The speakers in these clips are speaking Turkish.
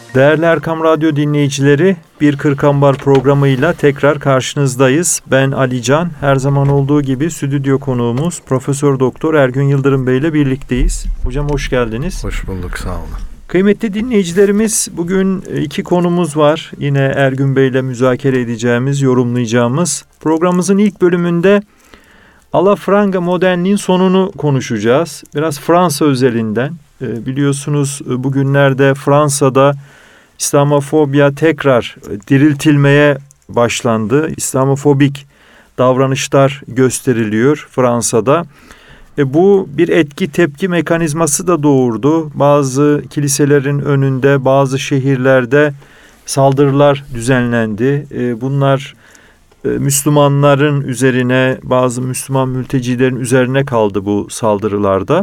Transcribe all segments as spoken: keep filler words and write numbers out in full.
Değerli Erkam Radyo dinleyicileri, Bir Kırk Ambar programıyla tekrar karşınızdayız. Ben Ali Can, her zaman olduğu gibi stüdyo konuğumuz Profesör Doktor Ergün Yıldırım Bey ile birlikteyiz. Hocam hoş geldiniz. Hoş bulduk, sağ olun. Kıymetli dinleyicilerimiz, bugün iki konumuz var. Yine Ergün Bey ile müzakere edeceğimiz, yorumlayacağımız. Programımızın ilk bölümünde Alafranga modernliğin sonunu konuşacağız. Biraz Fransa özelinden. E, biliyorsunuz bugünlerde Fransa'da İslamofobya tekrar diriltilmeye başlandı. İslamofobik davranışlar gösteriliyor Fransa'da. E bu bir etki tepki mekanizması da doğurdu. Bazı kiliselerin önünde, bazı şehirlerde saldırılar düzenlendi. E bunlar e, Müslümanların üzerine, bazı Müslüman mültecilerin üzerine kaldı bu saldırılarda.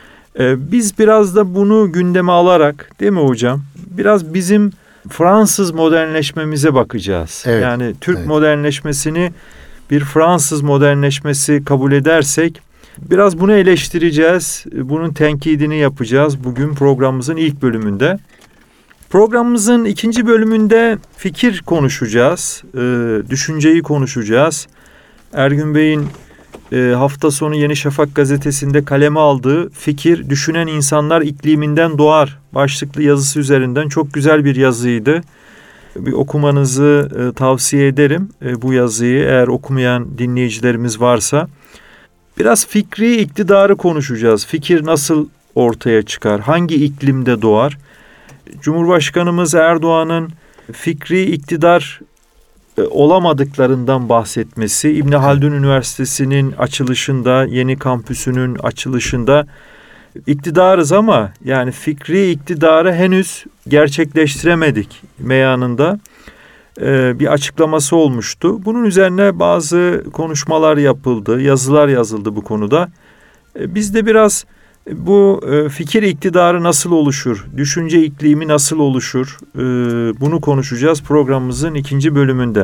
E, biz biraz da bunu gündeme alarak, değil mi hocam? Biraz bizim Fransız modernleşmemize bakacağız. Evet, yani Türk evet. modernleşmesini bir Fransız modernleşmesi kabul edersek biraz bunu eleştireceğiz. Bunun tenkidini yapacağız bugün programımızın ilk bölümünde. Programımızın ikinci bölümünde fikir konuşacağız. E, düşünceyi konuşacağız. Ergün Bey'in e, hafta sonu Yeni Şafak gazetesinde kaleme aldığı fikir düşünen insanlar ikliminden doğar başlıklı yazısı üzerinden çok güzel bir yazıydı. Bir okumanızı e, tavsiye ederim e, bu yazıyı, eğer okumayan dinleyicilerimiz varsa. Biraz fikri iktidarı konuşacağız. Fikir nasıl ortaya çıkar? Hangi iklimde doğar? Cumhurbaşkanımız Erdoğan'ın fikri iktidar e, olamadıklarından bahsetmesi, İbn Haldun Üniversitesi'nin açılışında, yeni kampüsünün açılışında iktidarız ama yani fikri iktidarı henüz gerçekleştiremedik meyanında e, bir açıklaması olmuştu. Bunun üzerine bazı konuşmalar yapıldı, yazılar yazıldı bu konuda. E, biz de biraz bu e, fikir iktidarı nasıl oluşur, düşünce iklimi nasıl oluşur, e, bunu konuşacağız programımızın ikinci bölümünde.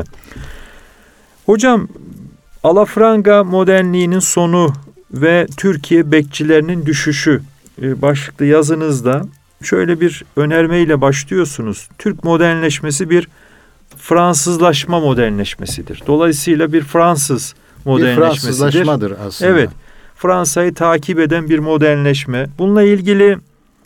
Hocam, Alafranga modernliğinin sonu ve Türkiye bekçilerinin düşüşü e, başlıklı yazınızda şöyle bir önermeyle başlıyorsunuz. Türk modernleşmesi bir Fransızlaşma modernleşmesidir. Dolayısıyla bir Fransız modernleşmesidir. Bir Fransızlaşmadır aslında. Evet. Fransa'yı takip eden bir modernleşme. Bununla ilgili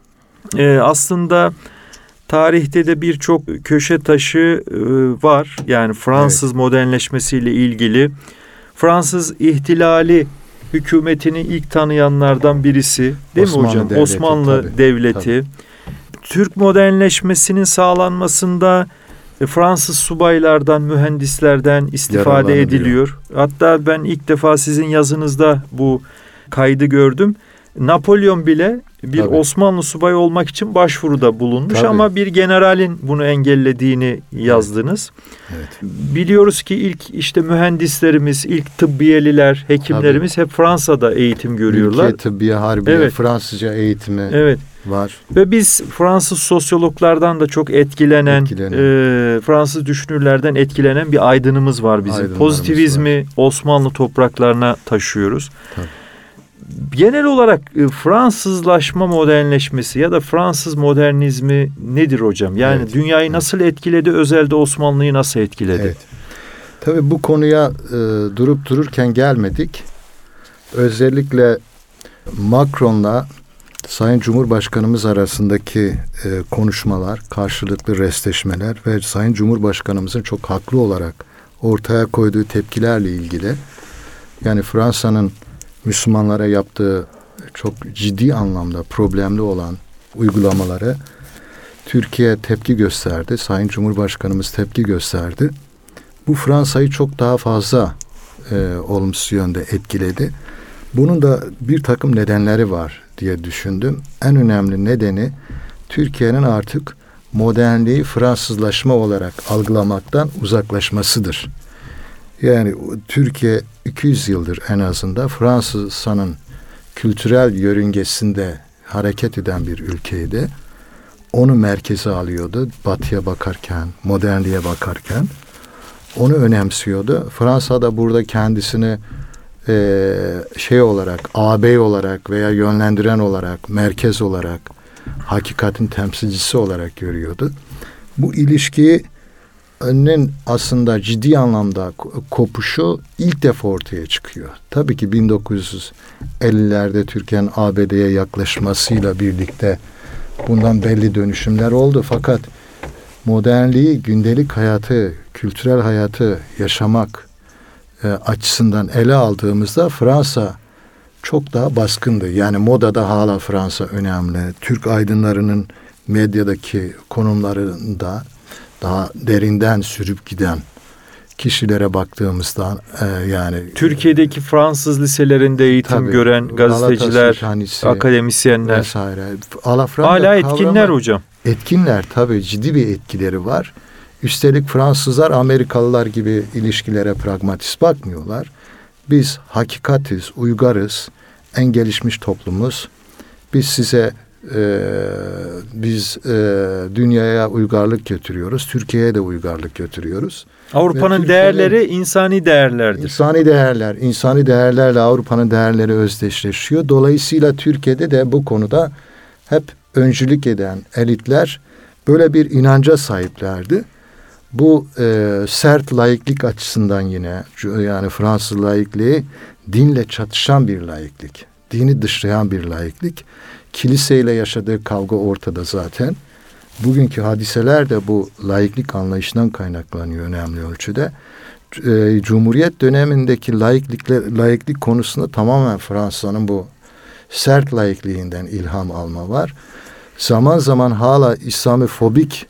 e, aslında tarihte de birçok köşe taşı e, var. Yani Fransız evet. modernleşmesiyle ilgili. Fransız ihtilali hükümetini ilk tanıyanlardan birisi, değil Osmanlı mi hocam? Devleti, Osmanlı tabii, Devleti. Tabii. Türk modernleşmesinin sağlanmasında Fransız subaylardan, mühendislerden istifade ediliyor. Hatta ben ilk defa sizin yazınızda bu kaydı gördüm. Napolyon bile bir Tabii. Osmanlı subayı olmak için başvuruda bulunmuş Tabii. ama bir generalin bunu engellediğini yazdınız. Evet. Evet. Biliyoruz ki ilk işte mühendislerimiz, ilk tıbbiyeliler, hekimlerimiz Tabii. hep Fransa'da eğitim görüyorlar. Ülke tıbbiye, harbiye, evet. Fransızca eğitimi evet. var. Ve biz Fransız sosyologlardan da çok etkilenen, etkilenen. E, Fransız düşünürlerden etkilenen bir aydınımız var bizim. Pozitivizmi var. Osmanlı topraklarına taşıyoruz. Tabii. Genel olarak e, Fransızlaşma modernleşmesi ya da Fransız modernizmi nedir hocam? Yani evet. dünyayı nasıl etkiledi, özelde Osmanlı'yı nasıl etkiledi? Evet. Tabii bu konuya e, durup dururken gelmedik. Özellikle Macron'la Sayın Cumhurbaşkanımız arasındaki e, konuşmalar, karşılıklı restleşmeler ve Sayın Cumhurbaşkanımızın çok haklı olarak ortaya koyduğu tepkilerle ilgili, yani Fransa'nın Müslümanlara yaptığı çok ciddi anlamda problemli olan uygulamaları Türkiye tepki gösterdi. Sayın Cumhurbaşkanımız tepki gösterdi. Bu Fransa'yı çok daha fazla e, olumsuz yönde etkiledi. Bunun da bir takım nedenleri var diye düşündüm. En önemli nedeni Türkiye'nin artık modernliği Fransızlaşma olarak algılamaktan uzaklaşmasıdır. Yani Türkiye iki yüz yıldır en azından Fransa'nın kültürel yörüngesinde hareket eden bir ülkeydi. Onu merkeze alıyordu. Batıya bakarken, modernliğe bakarken. Onu önemsiyordu. Fransa da burada kendisini e, şey olarak, ağabey olarak veya yönlendiren olarak, merkez olarak hakikatin temsilcisi olarak görüyordu. Bu ilişkinin aslında ciddi anlamda kopuşu ilk defa ortaya çıkıyor. Tabii ki bin dokuz yüz ellilerde Türkiye'nin A B D'ye yaklaşmasıyla birlikte bundan belli dönüşümler oldu. Fakat modernliği, gündelik hayatı, kültürel hayatı yaşamak e, açısından ele aldığımızda Fransa çok daha baskındı. Yani modada hala Fransa önemli. Türk aydınlarının medyadaki konumlarında daha derinden sürüp giden kişilere baktığımızda e, yani Türkiye'deki Fransız liselerinde eğitim tabii, gören gazeteciler, akademisyenler vesaire. Alafranga hala etkinler hocam. Etkinler tabii, ciddi bir etkileri var. Üstelik Fransızlar Amerikalılar gibi ilişkilere pragmatist bakmıyorlar. Biz hakikatiz, uygarız, en gelişmiş toplumuz. Biz size e, biz e, dünyaya uygarlık götürüyoruz. Türkiye'ye de uygarlık götürüyoruz. Avrupa'nın değerleri insani değerlerdir. İnsani değerler, insani değerlerle Avrupa'nın değerleri özdeşleşiyor. Dolayısıyla Türkiye'de de bu konuda hep öncülük eden elitler böyle bir inanca sahiplerdi. Bu e, sert laiklik açısından yine, yani Fransız laikliği dinle çatışan bir laiklik. Dini dışlayan bir laiklik. Kiliseyle yaşadığı kavga ortada zaten. Bugünkü hadiseler de bu laiklik anlayışından kaynaklanıyor önemli ölçüde. E, Cumhuriyet dönemindeki laiklikle, laiklik konusunda tamamen Fransa'nın bu sert laikliğinden ilham alma var. Zaman zaman hala İslamofobik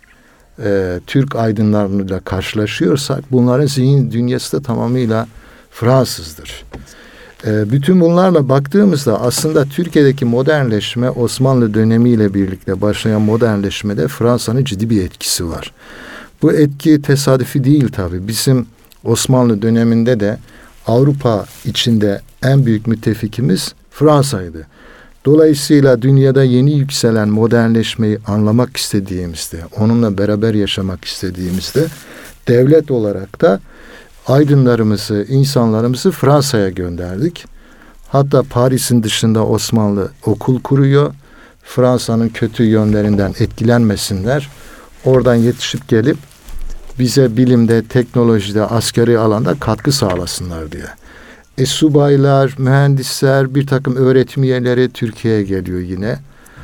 e, Türk aydınlarıyla karşılaşıyorsak bunların zihin dünyası da tamamıyla Fransızdır. E, bütün bunlarla baktığımızda aslında Türkiye'deki modernleşme Osmanlı dönemiyle birlikte başlayan modernleşmede Fransa'nın ciddi bir etkisi var. Bu etki tesadüfi değil tabii. Bizim Osmanlı döneminde de Avrupa içinde en büyük müttefikimiz Fransa'ydı. Dolayısıyla dünyada yeni yükselen modernleşmeyi anlamak istediğimizde, onunla beraber yaşamak istediğimizde devlet olarak da aydınlarımızı, insanlarımızı Fransa'ya gönderdik. Hatta Paris'in dışında Osmanlı okul kuruyor. Fransa'nın kötü yönlerinden etkilenmesinler. Oradan yetişip gelip bize bilimde, teknolojide, askeri alanda katkı sağlasınlar diye. E, subaylar, mühendisler, bir takım öğretim üyeleri Türkiye'ye geliyor yine.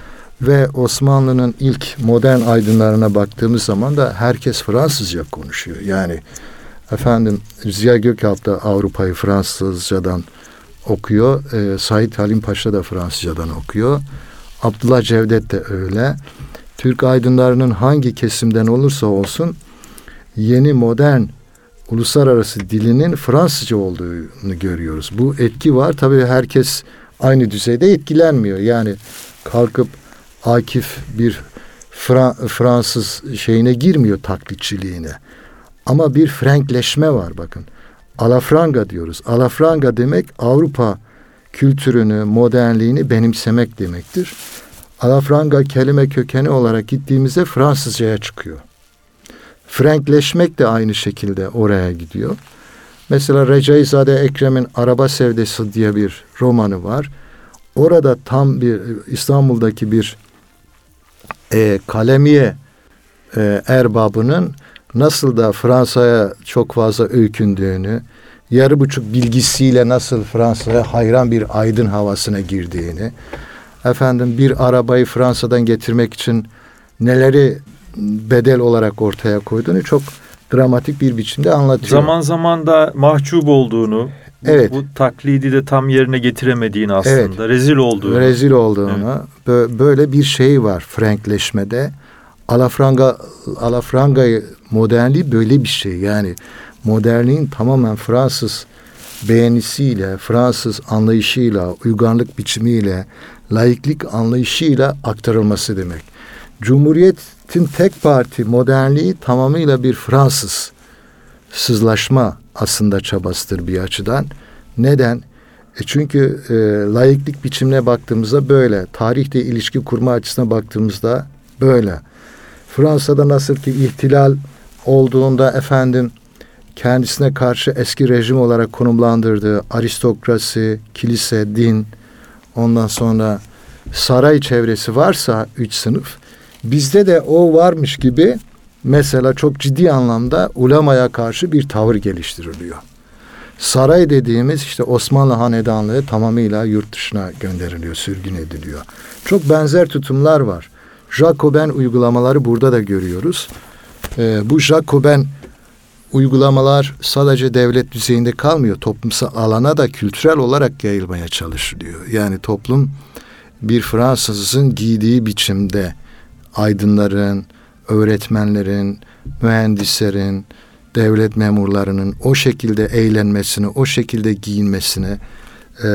Ve Osmanlı'nın ilk modern aydınlarına baktığımız zaman da herkes Fransızca konuşuyor. Yani efendim Ziya Gökalp da Avrupa'yı Fransızcadan okuyor. E, Said Halim Paşa da Fransızcadan okuyor. Abdullah Cevdet de öyle. Türk aydınlarının hangi kesimden olursa olsun yeni modern uluslararası dilinin Fransızca olduğunu görüyoruz. Bu etki var. Tabii herkes aynı düzeyde etkilenmiyor. Yani kalkıp Akif bir Fra- Fransız şeyine girmiyor, taklitçiliğine. Ama bir Frankleşme var bakın. Alafranga diyoruz. Alafranga demek Avrupa kültürünü, modernliğini benimsemek demektir. Alafranga kelime kökeni olarak gittiğimizde Fransızcaya çıkıyor. Frankleşmek de aynı şekilde oraya gidiyor. Mesela Recaizade Ekrem'in Araba Sevdası diye bir romanı var. Orada tam bir İstanbul'daki bir e, kalemiye e, erbabının nasıl da Fransa'ya çok fazla öykündüğünü, yarı buçuk bilgisiyle nasıl Fransa'ya hayran bir aydın havasına girdiğini, efendim bir arabayı Fransa'dan getirmek için neleri bedel olarak ortaya koyduğunu çok dramatik bir biçimde anlatıyor. Zaman zaman da mahcup olduğunu, evet. bu, bu taklidi de tam yerine getiremediğini aslında, evet. rezil olduğunu. Rezil olduğunu, evet. Böyle bir şey var Frankleşmede. Alafranga, Alafranga modernliği böyle bir şey. Yani modernliğin tamamen Fransız beğenisiyle, Fransız anlayışıyla, uygarlık biçimiyle, laiklik anlayışıyla aktarılması demek. Cumhuriyetin tek parti modernliği tamamıyla bir Fransız sızlaşma aslında çabasıdır bir açıdan. Neden? E çünkü e, laiklik biçimine baktığımızda böyle. Tarihte ilişki kurma açısına baktığımızda böyle. Fransa'da nasıl ki ihtilal olduğunda efendim kendisine karşı eski rejim olarak konumlandırdığı aristokrasi, kilise, din, ondan sonra saray çevresi varsa üç sınıf, bizde de o varmış gibi mesela çok ciddi anlamda ulemaya karşı bir tavır geliştiriliyor. Saray dediğimiz işte Osmanlı hanedanlığı tamamıyla yurt dışına gönderiliyor, sürgün ediliyor. Çok benzer tutumlar var. Jacoben uygulamaları burada da görüyoruz. Ee, bu Jacoben uygulamalar sadece devlet düzeyinde kalmıyor. Toplumsal alana da kültürel olarak yayılmaya çalışılıyor. Yani toplum bir Fransızın giydiği biçimde aydınların, öğretmenlerin, mühendislerin, devlet memurlarının o şekilde eğlenmesini, o şekilde giyinmesini e,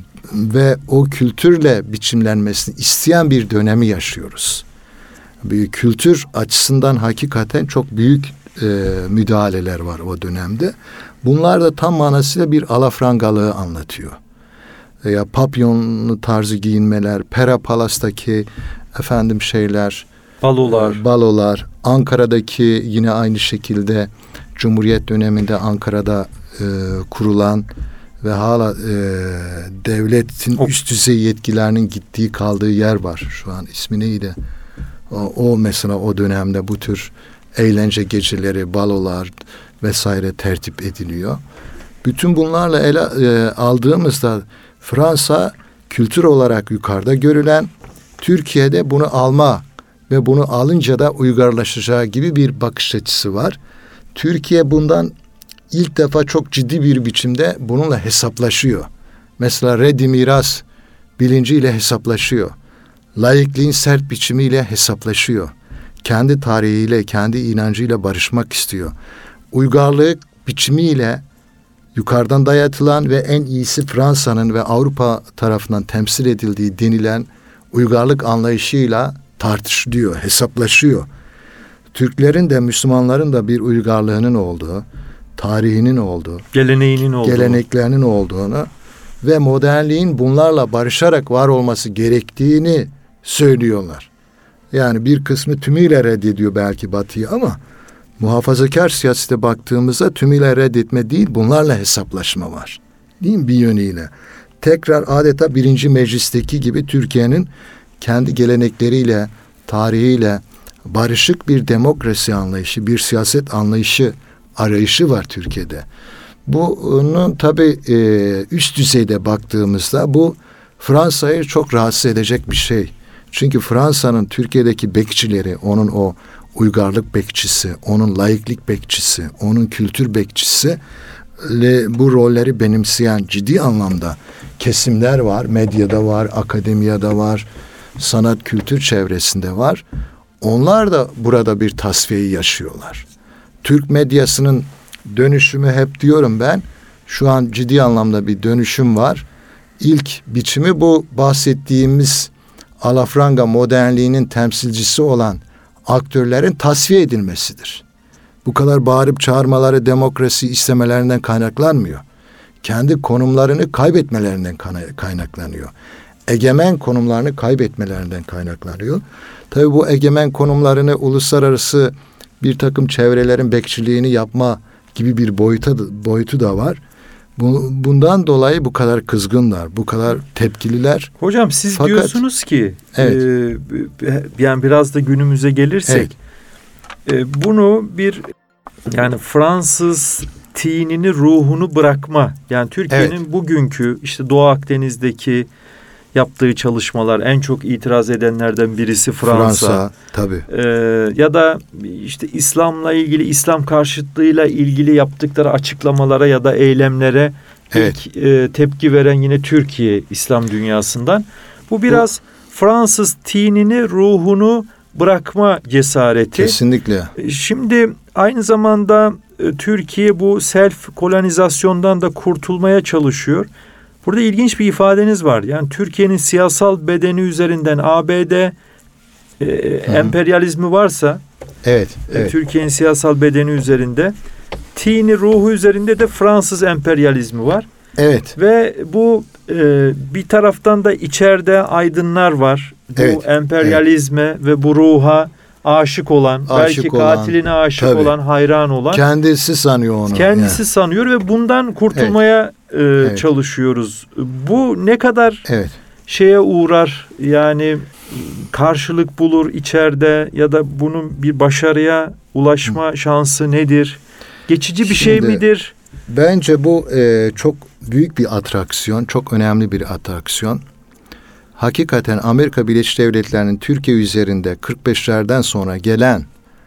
ve o kültürle biçimlenmesini isteyen bir dönemi yaşıyoruz. Bir kültür açısından hakikaten çok büyük e, müdahaleler var o dönemde. Bunlar da tam manasıyla bir alafrangalığı anlatıyor. Ya papyonlu tarzı giyinmeler, Pera Palas'taki efendim şeyler, balolar, balolar, Ankara'daki yine aynı şekilde Cumhuriyet döneminde Ankara'da e, kurulan ve hala e, devletin o, üst düzey yetkilerinin gittiği kaldığı yer var. Şu an ismi neydi? O, o mesela o dönemde bu tür eğlence geceleri, balolar vesaire tertip ediliyor. Bütün bunlarla ele e, aldığımızda Fransa kültür olarak yukarıda görülen, Türkiye'de bunu alma ve bunu alınca da uygarlaşacağı gibi bir bakış açısı var. Türkiye bundan ilk defa çok ciddi bir biçimde bununla hesaplaşıyor. Mesela reddi miras bilinciyle hesaplaşıyor. Laikliğin sert biçimiyle hesaplaşıyor. Kendi tarihiyle, kendi inancıyla barışmak istiyor. Uygarlık biçimiyle yukarıdan dayatılan ve en iyisi Fransa'nın ve Avrupa tarafından temsil edildiği denilen uygarlık anlayışıyla tartışılıyor, hesaplaşıyor. Türklerin de Müslümanların da bir uygarlığının olduğu, tarihinin olduğu, geleneğinin olduğu, geleneklerinin olduğunu ve modernliğin bunlarla barışarak var olması gerektiğini söylüyorlar. Yani bir kısmı tümüyle reddediyor belki Batı'yı ama muhafazakar siyasete baktığımızda tümüyle reddetme değil, bunlarla hesaplaşma var. Değil mi bir yönüyle? Tekrar adeta birinci meclisteki gibi Türkiye'nin kendi gelenekleriyle, tarihiyle barışık bir demokrasi anlayışı, bir siyaset anlayışı arayışı var Türkiye'de. Bunun tabii e, üst düzeyde baktığımızda bu Fransa'yı çok rahatsız edecek bir şey. Çünkü Fransa'nın Türkiye'deki bekçileri, onun o uygarlık bekçisi, onun laiklik bekçisi, onun kültür bekçisi bu rolleri benimseyen ciddi anlamda kesimler var. Medyada var, akademiyada var, sanat kültür çevresinde var. Onlar da burada bir tasfiyeyi yaşıyorlar. Türk medyasının dönüşümü hep diyorum ben, şu an ciddi anlamda bir dönüşüm var. İlk biçimi bu bahsettiğimiz alafranga modernliğinin temsilcisi olan aktörlerin tasfiye edilmesidir. Bu kadar bağırıp çağırmaları demokrasi istemelerinden kaynaklanmıyor. Kendi konumlarını kaybetmelerinden kaynaklanıyor. Egemen konumlarını kaybetmelerinden kaynaklanıyor. Tabii bu egemen konumlarını uluslararası bir takım çevrelerin bekçiliğini yapma gibi bir boyuta, boyutu da var. Bundan dolayı bu kadar kızgınlar, bu kadar tepkililer. Hocam siz Fakat, diyorsunuz ki, evet. e, yani biraz da günümüze gelirsek, evet. e, bunu bir yani Fransız tinini, ruhunu bırakma. Yani Türkiye'nin evet. bugünkü işte Doğu Akdeniz'deki yaptığı çalışmalar, en çok itiraz edenlerden birisi Fransa. Fransa tabii. Ee, ya da işte İslam'la ilgili, İslam karşıtlığıyla ilgili yaptıkları açıklamalara ya da eylemlere evet. ilk e, tepki veren yine Türkiye İslam dünyasından. Bu biraz Bu, Fransız tinini, ruhunu bırakma cesareti. Kesinlikle. Şimdi aynı zamanda e, Türkiye bu self kolonizasyondan da kurtulmaya çalışıyor. Burada ilginç bir ifadeniz var. Yani Türkiye'nin siyasal bedeni üzerinden A B D e, emperyalizmi varsa, evet, evet. E, Türkiye'nin siyasal bedeni üzerinde, tini ruhu üzerinde de Fransız emperyalizmi var. Evet. Ve bu e, bir taraftan da içeride aydınlar var. Bu evet, emperyalizme evet. ve bu ruha aşık olan, aşık belki olan, katiline aşık tabii. olan, hayran olan. Kendisi sanıyor onu. Kendisi yani. sanıyor ve bundan kurtulmaya evet. E, evet. çalışıyoruz. Bu ne kadar evet. şeye uğrar, yani karşılık bulur içeride ya da bunun bir başarıya ulaşma Hı. şansı nedir? Geçici bir Şimdi, şey midir? Bence bu e, çok büyük bir atraksiyon, çok önemli bir atraksiyon. Hakikaten Amerika Birleşik Devletleri'nin Türkiye üzerinde kırk beşlerden sonra gelen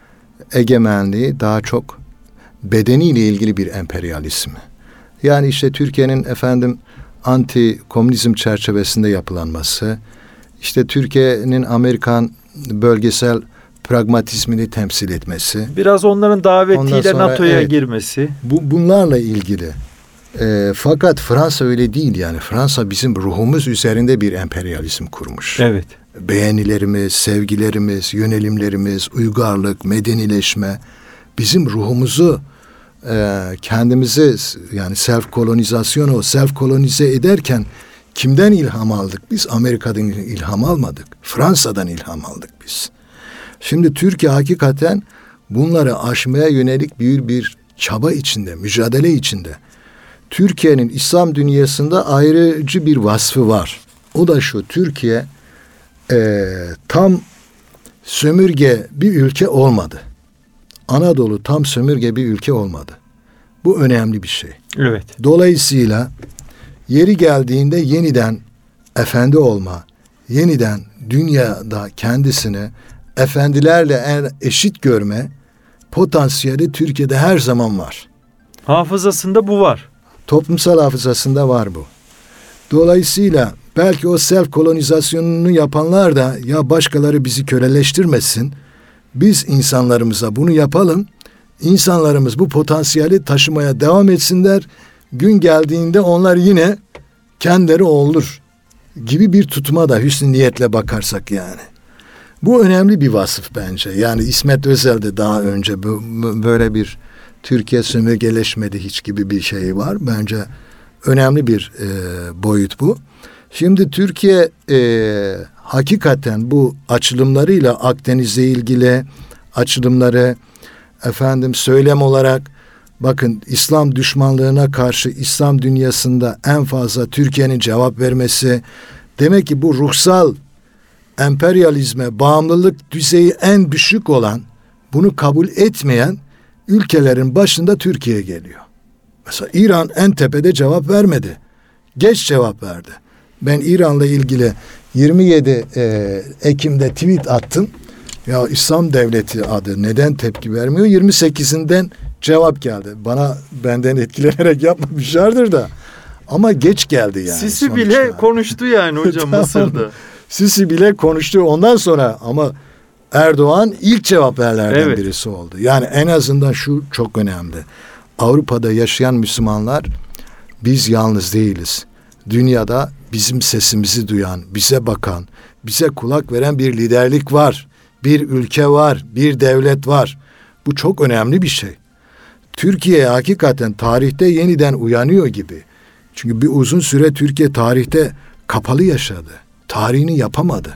egemenliği daha çok bedeniyle ilgili bir emperyalizm. Yani işte Türkiye'nin efendim anti komünizm çerçevesinde yapılanması, işte Türkiye'nin Amerikan bölgesel pragmatizmini temsil etmesi. Biraz onların davetiyle sonra, NATO'ya evet, girmesi. Bu, bunlarla ilgili. E, fakat Fransa öyle değil yani. Fransa bizim ruhumuz üzerinde bir emperyalizm kurmuş. Evet. Beğenilerimiz, sevgilerimiz, yönelimlerimiz, uygarlık, medenileşme bizim ruhumuzu e, kendimizi yani self kolonizasyonu self kolonize ederken kimden ilham aldık? Biz Amerika'dan ilham almadık. Fransa'dan ilham aldık biz. Şimdi Türkiye hakikaten bunları aşmaya yönelik bir bir çaba içinde, mücadele içinde. Türkiye'nin İslam dünyasında ayrıcı bir vasfı var. O da şu: Türkiye e, tam sömürge bir ülke olmadı. Anadolu tam sömürge bir ülke olmadı. Bu önemli bir şey. Evet. Dolayısıyla yeri geldiğinde yeniden efendi olma, yeniden dünyada kendisini efendilerle eşit görme potansiyeli Türkiye'de her zaman var. Hafızasında bu var. Toplumsal hafızasında var bu. Dolayısıyla belki o self kolonizasyonunu yapanlar da ya başkaları bizi köleleştirmesin, biz insanlarımıza bunu yapalım, insanlarımız bu potansiyeli taşımaya devam etsinler, gün geldiğinde onlar yine kendileri olur gibi bir tutuma da hüsnü niyetle bakarsak yani. Bu önemli bir vasıf bence. Yani İsmet Özel de daha önce bu, böyle bir Türkiye sömürgeleşmedi hiç gibi bir şey var. Bence önemli bir e, boyut bu. Şimdi Türkiye e, hakikaten bu açılımlarıyla Akdeniz'le ilgili açılımları efendim söylem olarak bakın İslam düşmanlığına karşı İslam dünyasında en fazla Türkiye'nin cevap vermesi demek ki bu ruhsal emperyalizme bağımlılık düzeyi en düşük olan, bunu kabul etmeyen ülkelerin başında Türkiye geliyor. Mesela İran en tepede cevap vermedi. Geç cevap verdi. Ben İran'la ilgili yirmi yedi Ekim'de tweet attım. Ya İslam Devleti adı neden tepki vermiyor? yirmi sekizinden cevap geldi. Bana benden etkilenerek yapmamışlardır da. Ama geç geldi yani. Sisi sonuçta. bile konuştu yani hocam Mısır'da. Sisi bile konuştu ondan sonra ama Erdoğan ilk cevap verenlerden evet. birisi oldu. Yani en azından şu çok önemli. Avrupa'da yaşayan Müslümanlar biz yalnız değiliz. Dünyada bizim sesimizi duyan, bize bakan, bize kulak veren bir liderlik var. Bir ülke var, bir devlet var. Bu çok önemli bir şey. Türkiye hakikaten tarihte yeniden uyanıyor gibi. Çünkü bir uzun süre Türkiye tarihte kapalı yaşadı. Tarihini yapamadı.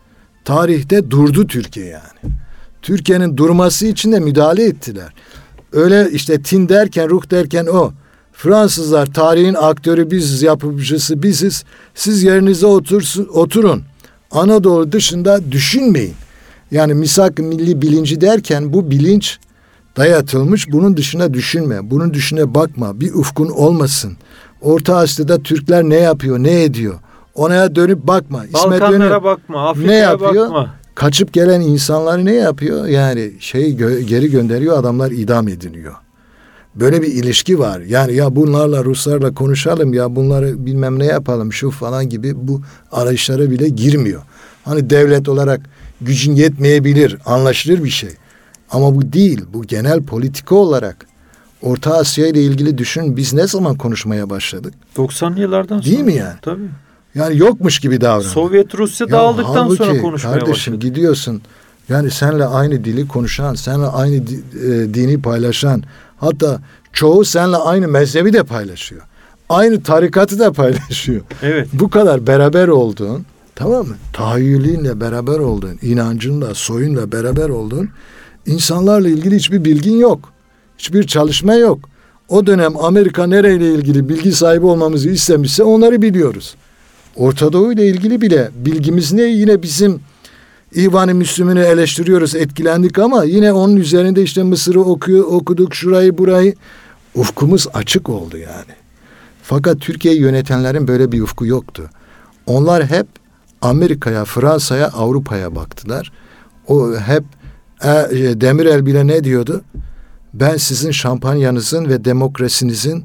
Tarihte durdu Türkiye yani. Türkiye'nin durması için de müdahale ettiler. Öyle işte tin derken, ruh derken o. Fransızlar tarihin aktörü biziz, yapımcısı biziz. Siz yerinize otursun, oturun. Anadolu dışında düşünmeyin. Yani misak milli bilinci derken bu bilinç dayatılmış. Bunun dışına düşünme. Bunun dışına bakma. Bir ufkun olmasın. Orta Asya'da Türkler ne yapıyor, ne ediyor? Ona dönüp bakma. Balkanlara dönüp, bakma, Afrika'ya bakma. Kaçıp gelen insanlar ne yapıyor? Yani şey gö- geri gönderiyor, adamlar idam ediliyor. Böyle bir ilişki var. Yani ya bunlarla Ruslarla konuşalım, ya bunları bilmem ne yapalım şu falan gibi bu arayışlara bile girmiyor. Hani devlet olarak gücün yetmeyebilir, anlaşılır bir şey. Ama bu değil. Bu genel politika olarak Orta Asya ile ilgili düşün, biz ne zaman konuşmaya başladık? doksanlı yıllardan değil sonra. Mi yani? Tabii. Yani yokmuş gibi davranıyor. Sovyet Rusya ya dağıldıktan halbuki, sonra konuşmaya kardeşim, başladı. Kardeşim gidiyorsun yani senle aynı dili konuşan, senle aynı di, e, dini paylaşan, hatta çoğu senle aynı mezhebi de paylaşıyor. Aynı tarikatı da paylaşıyor. Evet. Bu kadar beraber olduğun, tamam mı? Tahayyülünle beraber olduğun, inancınla, soyunla beraber olduğun insanlarla ilgili hiçbir bilgin yok. Hiçbir çalışma yok. O dönem Amerika nereyle ilgili bilgi sahibi olmamızı istemişse onları biliyoruz. Orta Doğu ile ilgili bile bilgimiz ne? Yine bizim İvan-ı Müslüman'ı eleştiriyoruz, etkilendik ama yine onun üzerinde işte Mısır'ı okuyor, okuduk, şurayı burayı. Ufkumuz açık oldu yani. Fakat Türkiye'yi yönetenlerin böyle bir ufku yoktu. Onlar hep Amerika'ya, Fransa'ya, Avrupa'ya baktılar. O hep e, Demirel bile ne diyordu? Ben sizin şampanyanızın ve demokrasinizin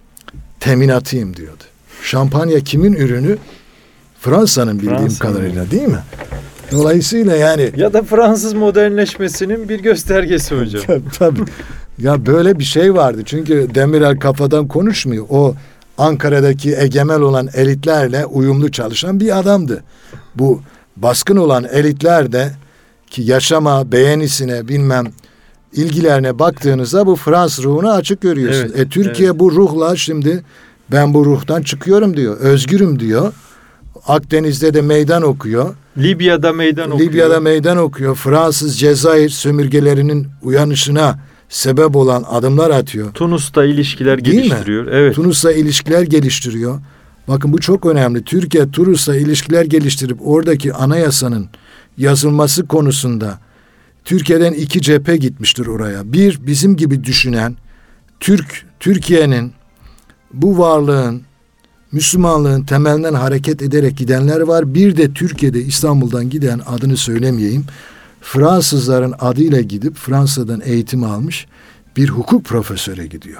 teminatıyım diyordu. Şampanya kimin ürünü? Fransa'nın bildiğim Fransa'nın. kadarıyla, değil mi? Dolayısıyla yani... Ya da Fransız modernleşmesinin bir göstergesi hocam. Tabii. Ya böyle bir şey vardı. Çünkü Demirel kafadan konuşmuyor. O Ankara'daki egemen olan elitlerle uyumlu çalışan bir adamdı. Bu baskın olan elitler de ki yaşama, beğenisine, bilmem ilgilerine baktığınızda bu Fransız ruhunu açık görüyorsunuz. Evet, e Türkiye evet. bu ruhla şimdi ben bu ruhtan çıkıyorum diyor. Özgürüm diyor. Akdeniz'de de meydan okuyor. Libya'da meydan okuyor. Libya'da meydan okuyor. Fransız Cezayir sömürgelerinin uyanışına sebep olan adımlar atıyor. Tunus'ta ilişkiler Değil geliştiriyor. mi? Evet. Tunus'la ilişkiler geliştiriyor. Bakın bu çok önemli. Türkiye Tunus'la ilişkiler geliştirip oradaki anayasanın yazılması konusunda Türkiye'den iki cephe gitmiştir oraya. Bir, bizim gibi düşünen Türk Türkiye'nin bu varlığın Müslümanlığın temelinden hareket ederek gidenler var. Bir de Türkiye'de İstanbul'dan giden, adını söylemeyeyim, Fransızların adıyla gidip Fransa'dan eğitim almış bir hukuk profesörü gidiyor.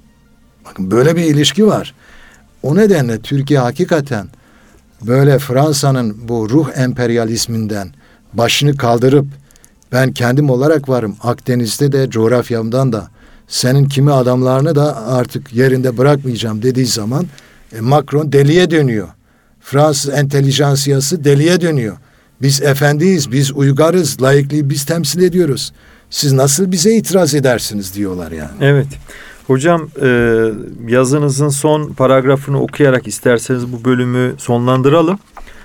Bakın böyle bir ilişki var. O nedenle Türkiye hakikaten böyle Fransa'nın bu ruh emperyalizminden başını kaldırıp ben kendim olarak varım, Akdeniz'de de coğrafyamdan da senin kimi adamlarını da artık yerinde bırakmayacağım dediği zaman e, Macron deliye dönüyor. Fransız entelijansiyası deliye dönüyor. Biz efendiyiz, biz uygarız, laikliği biz temsil ediyoruz. Siz nasıl bize itiraz edersiniz diyorlar yani. Evet. Hocam e, yazınızın son paragrafını okuyarak isterseniz bu bölümü sonlandıralım.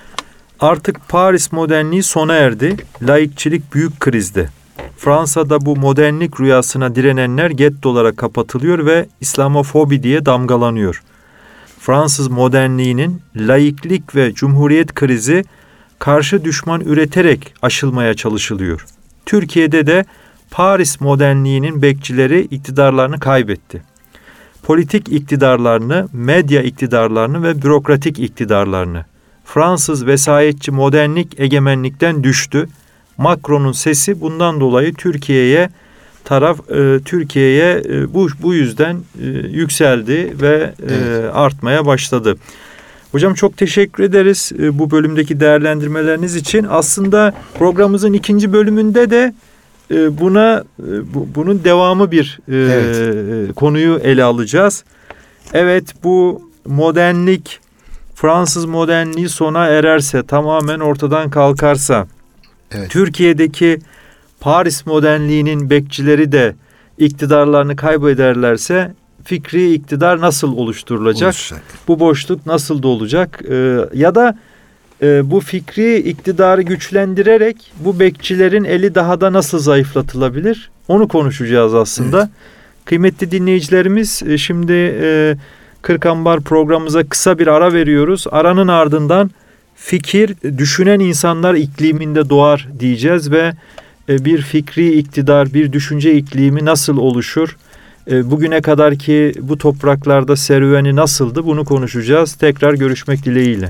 Artık Paris modernliği sona erdi. Laikçilik büyük krizde. Fransa'da bu modernlik rüyasına direnenler gettolara kapatılıyor ve İslamofobi diye damgalanıyor. Fransız modernliğinin laiklik ve cumhuriyet krizi karşı düşman üreterek aşılmaya çalışılıyor. Türkiye'de de Paris modernliğinin bekçileri iktidarlarını kaybetti. Politik iktidarlarını, medya iktidarlarını ve bürokratik iktidarlarını. Fransız vesayetçi modernlik egemenlikten düştü. Macron'un sesi bundan dolayı Türkiye'ye taraf e, Türkiye'ye e, bu bu yüzden e, yükseldi ve e, evet. artmaya başladı. Hocam çok teşekkür ederiz e, bu bölümdeki değerlendirmeleriniz için. Aslında programımızın ikinci bölümünde de e, buna e, bu, bunun devamı bir e, evet. konuyu ele alacağız. Evet, bu modernlik, Fransız modernliği sona ererse, tamamen ortadan kalkarsa, evet. Türkiye'deki Paris modernliğinin bekçileri de iktidarlarını kaybederlerse fikri iktidar nasıl oluşturulacak? Oluşacak. Bu boşluk nasıl dolacak? Ee, ya da e, bu fikri iktidarı güçlendirerek bu bekçilerin eli daha da nasıl zayıflatılabilir? Onu konuşacağız aslında. Evet. Kıymetli dinleyicilerimiz, şimdi e, Kırkambar programımıza kısa bir ara veriyoruz. Aranın ardından fikir düşünen insanlar ikliminde doğar diyeceğiz ve bir fikri iktidar, bir düşünce iklimi nasıl oluşur? Bugüne kadarki bu topraklarda serüveni nasıldı? Bunu konuşacağız. Tekrar görüşmek dileğiyle.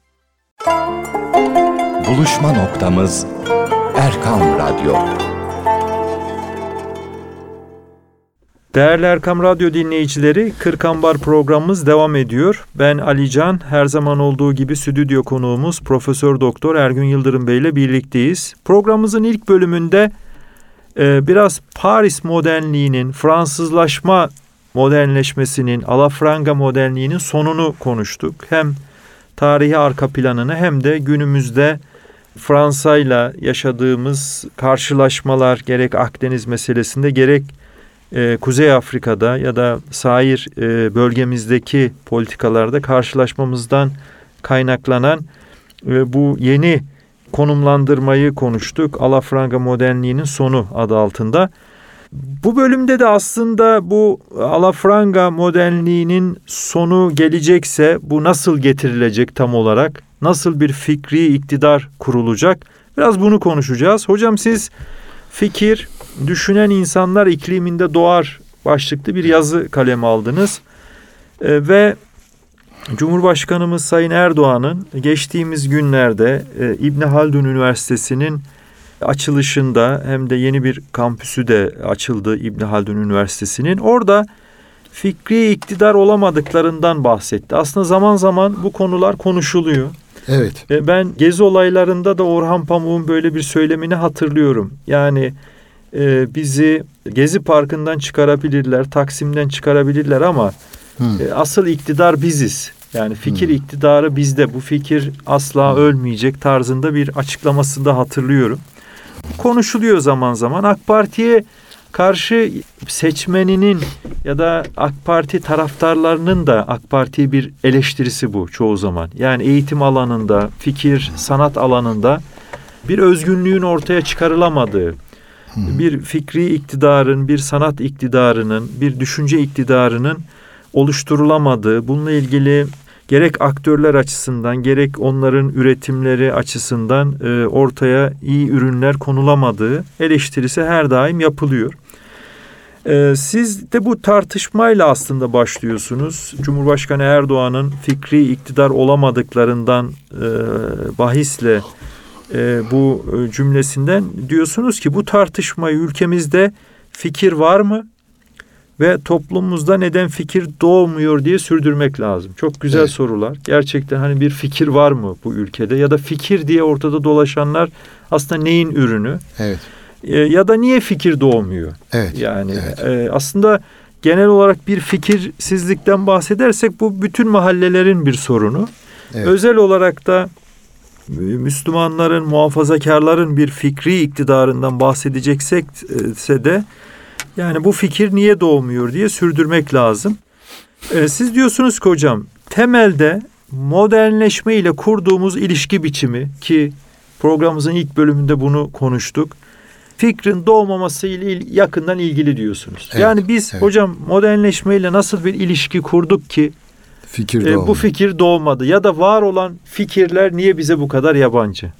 Buluşma noktamız Erkam Radyo. Değerli Erkam Radyo dinleyicileri, Kırkambar programımız devam ediyor. Ben Ali Can, her zaman olduğu gibi stüdyo konuğumuz Profesör Doktor Ergün Yıldırım Bey ile birlikteyiz. Programımızın ilk bölümünde e, biraz Paris modernliğinin, Fransızlaşma modernleşmesinin, alafranga modernliğinin sonunu konuştuk. Hem tarihi arka planını hem de günümüzde Fransa'yla yaşadığımız karşılaşmalar, gerek Akdeniz meselesinde gerek Ee, Kuzey Afrika'da ya da sair e, bölgemizdeki politikalarda karşılaşmamızdan kaynaklanan e, bu yeni konumlandırmayı konuştuk. Alafranga modernliğinin sonu adı altında. Bu bölümde de aslında bu alafranga modernliğinin sonu gelecekse bu nasıl getirilecek tam olarak? Nasıl bir fikri iktidar kurulacak? Biraz bunu konuşacağız. Hocam siz fikir, düşünen insanlar ikliminde doğar başlıklı bir yazı kaleme aldınız. Ee, ve Cumhurbaşkanımız Sayın Erdoğan'ın geçtiğimiz günlerde e, İbn Haldun Üniversitesi'nin açılışında hem de yeni bir kampüsü de açıldı İbn Haldun Üniversitesi'nin. Orada fikri iktidar olamadıklarından bahsetti. Aslında zaman zaman bu konular konuşuluyor. Evet. E, ben gezi olaylarında da Orhan Pamuk'un böyle bir söylemini hatırlıyorum. Yani e, bizi Gezi Parkı'ndan çıkarabilirler, Taksim'den çıkarabilirler ama e, asıl iktidar biziz. Yani fikir hmm. iktidarı bizde. Bu fikir asla hmm. ölmeyecek tarzında bir açıklamasını da hatırlıyorum. Konuşuluyor zaman zaman. AK Parti'ye karşı seçmeninin ya da AK Parti taraftarlarının da AK Parti'ye bir eleştirisi bu çoğu zaman. Yani eğitim alanında, fikir, sanat alanında bir özgünlüğün ortaya çıkarılamadığı, bir fikri iktidarın, bir sanat iktidarının, bir düşünce iktidarının oluşturulamadığı, bununla ilgili gerek aktörler açısından gerek onların üretimleri açısından e, ortaya iyi ürünler konulamadığı eleştirisi her daim yapılıyor. E, siz de bu tartışmayla aslında başlıyorsunuz. Cumhurbaşkanı Erdoğan'ın fikri iktidar olamadıklarından e, bahisle e, bu cümlesinden diyorsunuz ki bu tartışmayı ülkemizde fikir var mı? Ve toplumumuzda neden fikir doğmuyor diye sürdürmek lazım. Çok güzel evet. sorular. Gerçekten hani bir fikir var mı bu ülkede? Ya da fikir diye ortada dolaşanlar aslında neyin ürünü? Evet. E, ya da niye fikir doğmuyor? Evet. Yani evet. E, aslında genel olarak bir fikirsizlikten bahsedersek bu bütün mahallelerin bir sorunu. Evet. Özel olarak da Müslümanların, muhafazakarların bir fikri iktidarından bahsedecekse de yani bu fikir niye doğmuyor diye sürdürmek lazım. Ee, siz diyorsunuz ki hocam temelde modernleşme ile kurduğumuz ilişki biçimi ki programımızın ilk bölümünde bunu konuştuk. Fikrin doğmaması ile yakından ilgili diyorsunuz. Evet, yani biz evet. hocam modernleşme ile nasıl bir ilişki kurduk ki fikir e, bu fikir doğmadı ya da var olan fikirler niye bize bu kadar yabancı?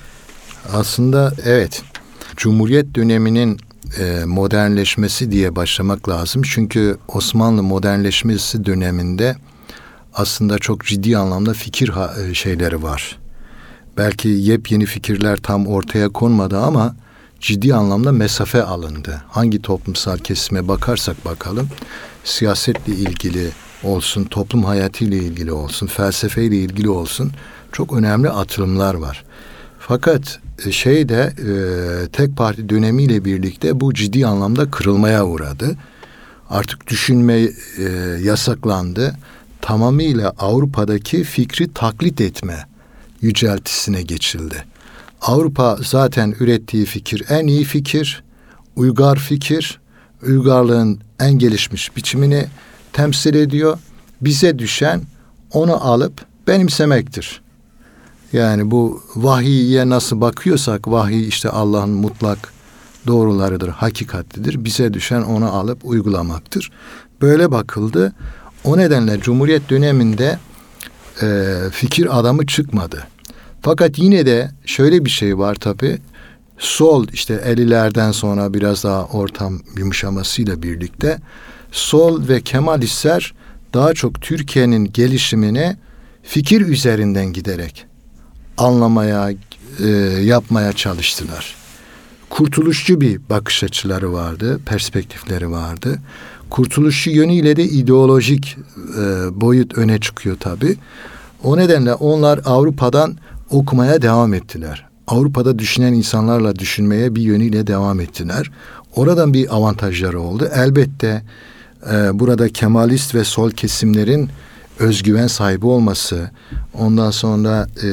Aslında evet. Cumhuriyet döneminin modernleşmesi diye başlamak lazım. Çünkü Osmanlı modernleşmesi döneminde aslında çok ciddi anlamda fikir şeyleri var. Belki yepyeni fikirler tam ortaya konmadı ama ciddi anlamda mesafe alındı. Hangi toplumsal kesime bakarsak bakalım, siyasetle ilgili olsun, toplum hayatıyla ilgili olsun, felsefeyle ilgili olsun çok önemli atılımlar var. Fakat şeyde e, tek parti dönemiyle birlikte bu ciddi anlamda kırılmaya uğradı. Artık düşünme e, yasaklandı. Tamamıyla Avrupa'daki fikri taklit etme yüceltisine geçildi. Avrupa zaten ürettiği fikir en iyi fikir, uygar fikir, uygarlığın en gelişmiş biçimini temsil ediyor. Bize düşen onu alıp benimsemektir. Yani bu vahiye nasıl bakıyorsak, vahiy işte Allah'ın mutlak doğrularıdır, hakikatlidir. Bize düşen onu alıp uygulamaktır. Böyle bakıldı. O nedenle Cumhuriyet döneminde e, fikir adamı çıkmadı. Fakat yine de şöyle bir şey var tabii. Sol işte ellilerden sonra biraz daha ortam yumuşamasıyla birlikte sol ve Kemalistler daha çok Türkiye'nin gelişimine fikir üzerinden giderek anlamaya, e, yapmaya çalıştılar. Kurtuluşçu bir bakış açıları vardı, perspektifleri vardı. Kurtuluşçu yönüyle de ideolojik e, boyut öne çıkıyor tabii. O nedenle onlar Avrupa'dan okumaya devam ettiler. Avrupa'da düşünen insanlarla düşünmeye bir yönüyle devam ettiler. Oradan bir avantajları oldu. Elbette e, burada Kemalist ve sol kesimlerin özgüven sahibi olması, ondan sonra e,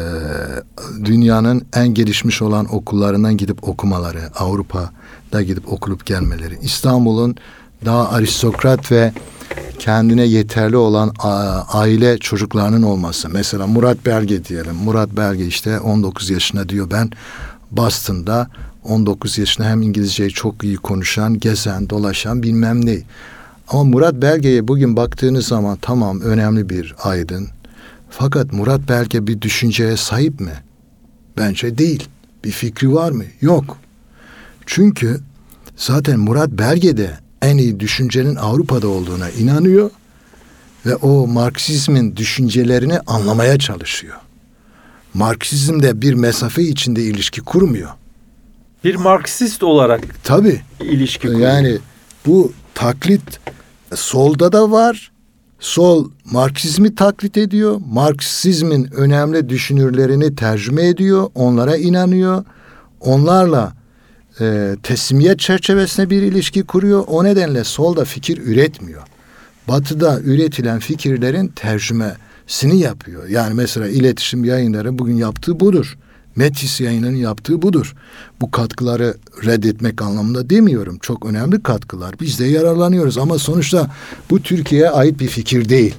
dünyanın en gelişmiş olan okullarından gidip okumaları, Avrupa'da gidip okulup gelmeleri, İstanbul'un daha aristokrat ve kendine yeterli olan a, aile çocuklarının olması. Mesela Murat Belge diyelim. Murat Belge işte on dokuz yaşında diyor ben Boston'da on dokuz yaşında hem İngilizceyi çok iyi konuşan, gezen, dolaşan bilmem ne. Ama Murat Belge'ye bugün baktığınız zaman tamam önemli bir aydın. Fakat Murat Belge bir düşünceye sahip mi? Bence değil. Bir fikri var mı? Yok. Çünkü zaten Murat Belge de en iyi düşüncenin Avrupa'da olduğuna inanıyor ve o Marksizmin düşüncelerini anlamaya çalışıyor. Marksizmde bir mesafe içinde ilişki kurmuyor. Bir Marksist olarak tabii ilişki kuruyor. Yani bu taklit solda da var. Sol Marksizmi taklit ediyor. Marksizmin önemli düşünürlerini tercüme ediyor. Onlara inanıyor. Onlarla e, teslimiyet çerçevesinde bir ilişki kuruyor. O nedenle solda fikir üretmiyor. Batı'da üretilen fikirlerin tercümesini yapıyor. Yani mesela iletişim yayınları bugün yaptığı budur. Metis yayınlarının yaptığı budur. Bu katkıları reddetmek anlamında demiyorum. Çok önemli katkılar. Biz de yararlanıyoruz ama sonuçta bu Türkiye'ye ait bir fikir değil.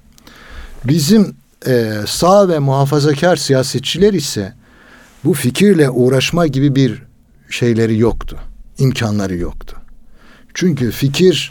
Bizim e, sağ ve muhafazakar siyasetçiler ise bu fikirle uğraşma gibi bir şeyleri yoktu. İmkanları yoktu. Çünkü fikir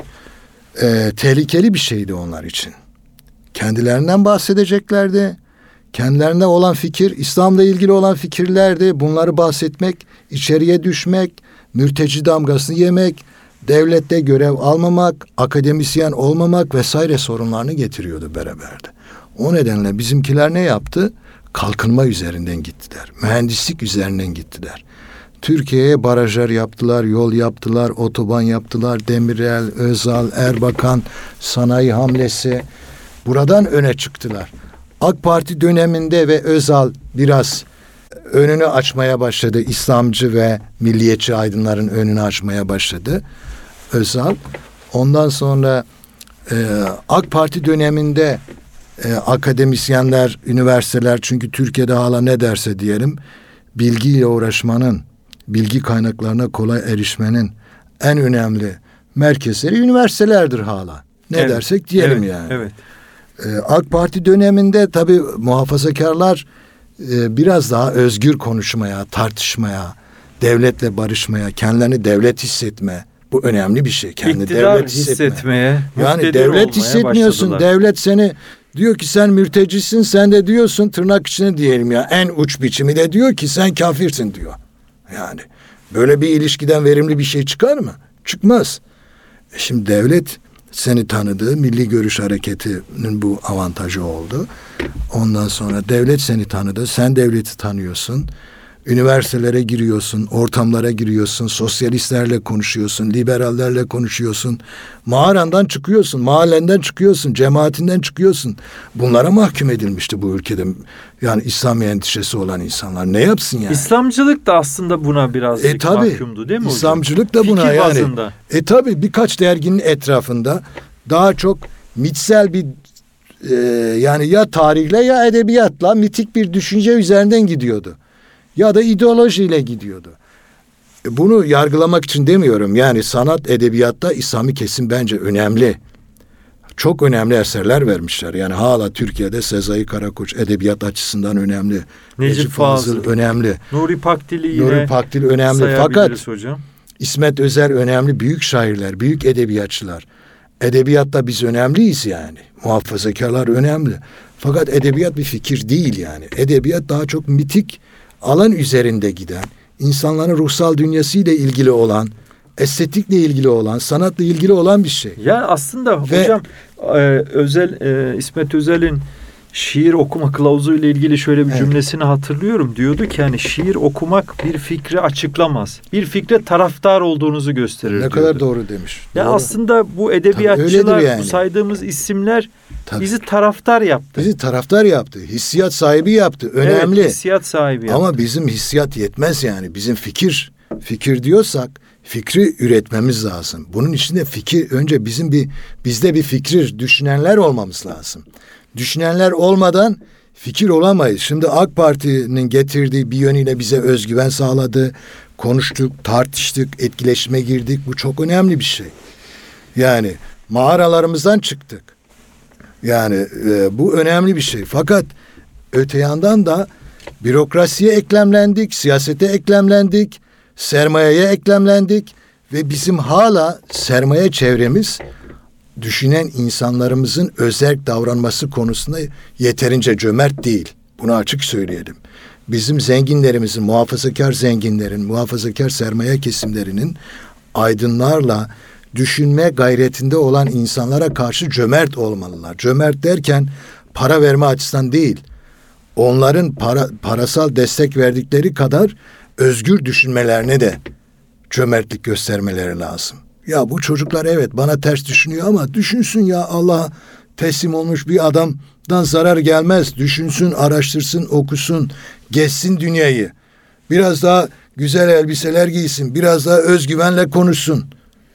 e, tehlikeli bir şeydi onlar için. Kendilerinden bahsedeceklerdi. Kendilerine olan fikir, İslam'la ilgili olan fikirlerdi. Bunları bahsetmek, içeriye düşmek, mürteci damgasını yemek, devlette görev almamak, akademisyen olmamak vesaire sorunlarını getiriyordu beraberinde. O nedenle bizimkiler ne yaptı? Kalkınma üzerinden gittiler. Mühendislik üzerinden gittiler. Türkiye'ye barajlar yaptılar, yol yaptılar, otoban yaptılar. Demirel, Özal, Erbakan, sanayi hamlesi. Buradan öne çıktılar. AK Parti döneminde ve Özal biraz önünü açmaya başladı. İslamcı ve milliyetçi aydınların önünü açmaya başladı Özal. Ondan sonra e, AK Parti döneminde e, akademisyenler, üniversiteler, çünkü Türkiye'de hala ne derse diyelim, bilgiyle uğraşmanın, bilgi kaynaklarına kolay erişmenin en önemli merkezleri üniversitelerdir hala. Ne evet, dersek diyelim evet, yani. Evet. AK Parti döneminde tabii muhafazakarlar e, biraz daha özgür konuşmaya, tartışmaya, devletle barışmaya, kendilerini devlet hissetme. Bu önemli bir şey. Kendini İktidar devlet hissetme. hissetmeye, yani devlet hissetmiyorsun. başladılar. Devlet seni diyor ki sen mürtecisin, sen de diyorsun tırnak içine diyelim ya en uç biçimi de diyor ki sen kafirsin diyor. Yani böyle bir ilişkiden verimli bir şey çıkar mı? Çıkmaz. E şimdi devlet seni tanıdığı Milli Görüş Hareketi'nin bu avantajı oldu. Ondan sonra devlet seni tanıdı. Sen devleti tanıyorsun. Üniversitelere giriyorsun, ortamlara giriyorsun, sosyalistlerle konuşuyorsun, liberallerle konuşuyorsun. Mağarandan çıkıyorsun, mahallenden çıkıyorsun, cemaatinden çıkıyorsun. Bunlara mahkum edilmişti bu ülkede. Yani İslam endişesi olan insanlar. Ne yapsın yani? İslamcılık da aslında buna biraz e, tabii, mahkumdu değil mi hocam? İslamcılık da buna Fikir yani. bazında. E tabii birkaç derginin etrafında daha çok mitsel bir e, yani ya tarihle ya edebiyatla mitik bir düşünce üzerinden gidiyordu. Ya da ideolojiyle gidiyordu. E, bunu yargılamak için demiyorum. Yani sanat, edebiyatta İslami kesim bence önemli. Çok önemli eserler vermişler. Yani hala Türkiye'de Sezai Karakoç edebiyat açısından önemli. Necip, Necip Fazıl, Fazıl önemli. Nuri Pakdil'i yine Nuri Pakdil önemli. Fakat hocam. İsmet Özer önemli. Büyük şairler, büyük edebiyatçılar. Edebiyatta biz önemliyiz yani. Muhafazakarlar önemli. Fakat edebiyat bir fikir değil yani. Edebiyat daha çok mitik alan üzerinde giden, insanların ruhsal dünyasıyla ilgili olan, estetikle ilgili olan, sanatla ilgili olan bir şey. Ya aslında Ve, hocam e, Özel e, İsmet Özel'in şiir okuma kılavuzu ile ilgili şöyle bir evet. cümlesini hatırlıyorum. Diyordu ki hani şiir okumak bir fikri açıklamaz. Bir fikre taraftar olduğunuzu gösterir Ne diyordu. kadar doğru demiş. Ya doğru. aslında bu edebiyatçılar, yani. bu saydığımız isimler Tabii. bizi taraftar yaptı. Bizi taraftar yaptı. Hissiyat sahibi yaptı. Önemli. Evet, hissiyat sahibi yaptı. Ama bizim hissiyat yetmez yani. Bizim fikir, fikir diyorsak fikri üretmemiz lazım. Bunun için de fikir, önce bizim bir, bizde bir fikri düşünenler olmamız lazım. Düşünenler olmadan fikir olamayız. Şimdi AK Parti'nin getirdiği bir yönüyle bize özgüven sağladı. Konuştuk, tartıştık, etkileşime girdik. Bu çok önemli bir şey. Yani mağaralarımızdan çıktık. Yani e, bu önemli bir şey. Fakat öte yandan da bürokrasiye eklemlendik, siyasete eklemlendik. sermayeye eklemlendik ve bizim hala sermaye çevremiz düşünen insanlarımızın özerk davranması konusunda yeterince cömert değil. Bunu açık söyleyelim. Bizim zenginlerimizin, muhafazakar zenginlerin, muhafazakar sermaye kesimlerinin aydınlarla düşünme gayretinde olan insanlara karşı cömert olmalılar. Cömert derken para verme açısından değil, onların para, parasal destek verdikleri kadar özgür düşünmelerine de cömertlik göstermeleri lazım. Ya bu çocuklar evet bana ters düşünüyor ama düşünsün ya, Allah'a teslim olmuş bir adamdan zarar gelmez. Düşünsün, araştırsın, okusun, gezsin dünyayı. Biraz daha güzel elbiseler giysin, biraz daha özgüvenle konuşsun.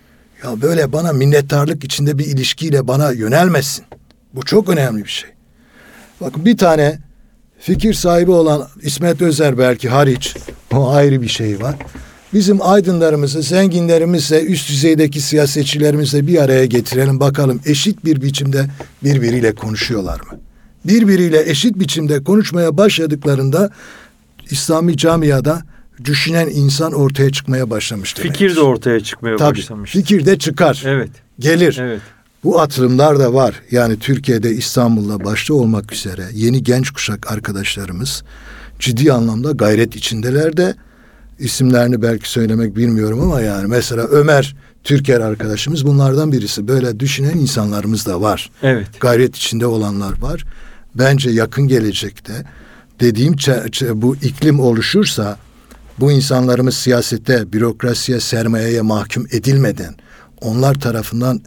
Ya böyle bana minnettarlık içinde bir ilişkiyle bana yönelmesin. Bu çok önemli bir şey. Bakın bir tane fikir sahibi olan İsmet Özer belki hariç, o ayrı bir şey var. Bizim aydınlarımızı, zenginlerimizle, üst düzeydeki siyasetçilerimizle bir araya getirelim. Bakalım eşit bir biçimde birbiriyle konuşuyorlar mı? Birbiriyle eşit biçimde konuşmaya başladıklarında İslami camiada düşünen insan ortaya çıkmaya başlamış demektir. Fikir de ortaya çıkmaya Tabii, başlamış. fikir de çıkar. Evet. Gelir. Evet. Bu atılımlar da var. Yani Türkiye'de, İstanbul'da başta olmak üzere yeni genç kuşak arkadaşlarımız ciddi anlamda gayret içindeler de, isimlerini belki söylemek bilmiyorum ama yani mesela Ömer Türker arkadaşımız bunlardan birisi. Böyle düşünen insanlarımız da var. Evet. Gayret içinde olanlar var. Bence yakın gelecekte dediğim bu iklim oluşursa, bu insanlarımız siyasete, bürokrasiye, sermayeye mahkum edilmeden, onlar tarafından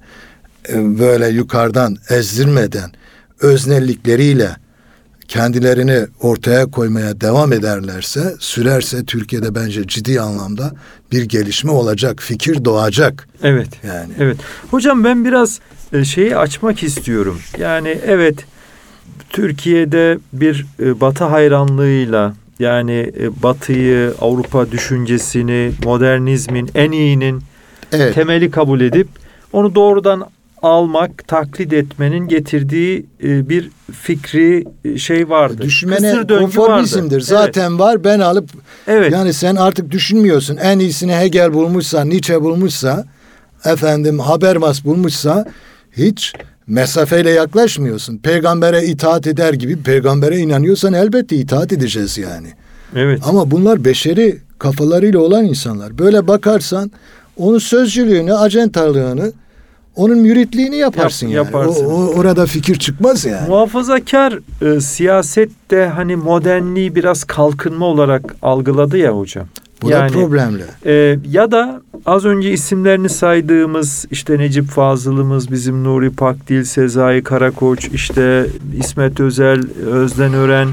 böyle yukarıdan ezdirmeden öznellikleriyle kendilerini ortaya koymaya devam ederlerse, sürerse Türkiye'de bence ciddi anlamda bir gelişme olacak, fikir doğacak. Evet. Yani. Evet. Hocam ben biraz şeyi açmak istiyorum. Yani evet, Türkiye'de bir Batı hayranlığıyla, yani Batı'yı, Avrupa düşüncesini, modernizmin en iyinin evet. temeli kabul edip onu doğrudan almak, taklit etmenin getirdiği bir fikri şey vardı. Düşünmene konformizmdir. Zaten evet. var, ben alıp evet. yani sen artık düşünmüyorsun. En iyisini Hegel bulmuşsa, Nietzsche bulmuşsa, efendim Habermas bulmuşsa hiç mesafeyle yaklaşmıyorsun. Peygambere itaat eder gibi, peygambere inanıyorsan elbette itaat edeceğiz yani. Evet. Ama bunlar beşeri kafalarıyla olan insanlar. Böyle bakarsan onun sözcülüğünü, acentalığını, onun müritliğini yaparsın Yap, yani. Yaparsın. O, o, orada fikir çıkmaz yani. Muhafazakar e, siyasette hani modernliği biraz kalkınma olarak algıladı ya hocam. Bu yani, da problemli. E, ya da az önce isimlerini saydığımız işte Necip Fazıl'ımız, bizim Nuri Pakdil, Sezai Karakoç, işte İsmet Özel, Özden Ören,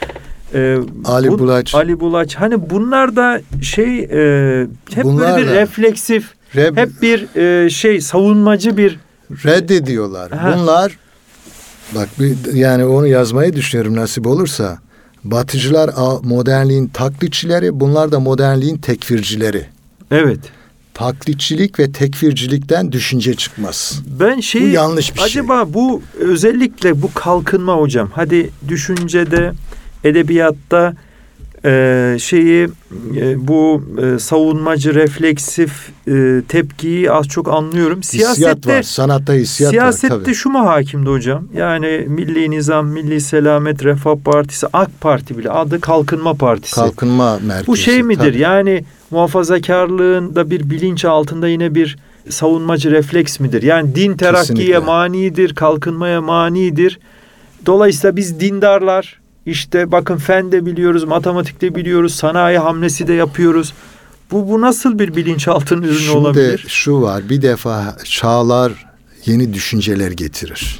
e, Ali bu, Bulaç. Ali Bulaç. Hani bunlar da şey e, hep bunlar böyle bir da. refleksif, Reb... hep bir e, şey savunmacı bir reddediyorlar. Ha. Bunlar bak bir, yani onu yazmayı düşünüyorum nasip olursa. Batıcılar modernliğin taklitçileri, bunlar da modernliğin tekfircileri. Evet. Taklitçilik ve tekfircilikten düşünce çıkmaz. Ben şey bu yanlış bir acaba şey. bu özellikle bu kalkınma hocam. Hadi düşüncede, edebiyatta e, şeyi e, bu e, savunmacı, refleksif e, tepkiyi az çok anlıyorum. Siyasette hissiyat var, sanatta hissiyat siyasette var. Siyasette şu mu hakimdi hocam? Yani Milli Nizam, Milli Selamet, Refah Partisi, AK Parti bile adı Kalkınma Partisi. Kalkınma merkezi. Bu şey midir? Tabii. Yani muhafazakarlığın da bir bilinç altında yine bir savunmacı refleks midir? Yani din terakkiye Kesinlikle. manidir, kalkınmaya manidir. Dolayısıyla biz dindarlar, işte bakın fen de biliyoruz, matematik de biliyoruz, sanayi hamlesi de yapıyoruz. Bu bu nasıl bir bilinçaltının ürünü Şimdi olabilir? Şimdi şu var, bir defa çağlar yeni düşünceler getirir.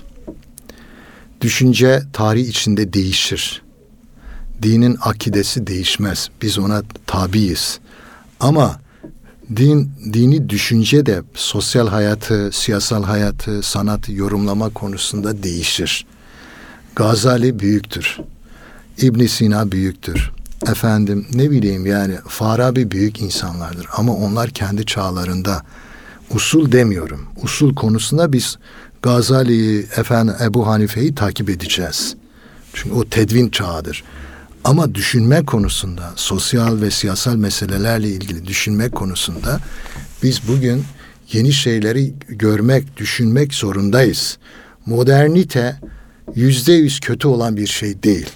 Düşünce tarih içinde değişir. Dinin akidesi değişmez. Biz ona tabiiz. Ama din, dini düşünce de sosyal hayatı, siyasal hayatı, sanatı yorumlama konusunda değişir. Gazali büyüktür. İbn Sina büyüktür. Efendim ne bileyim yani Farabi büyük insanlardır. Ama onlar kendi çağlarında, usul demiyorum. Usul konusunda biz Gazali'yi, efendim Ebu Hanife'yi takip edeceğiz. Çünkü o tedvin çağıdır. Ama düşünme konusunda, sosyal ve siyasal meselelerle ilgili düşünme konusunda biz bugün yeni şeyleri görmek, düşünmek zorundayız. Modernite yüzde yüz kötü olan bir şey değil.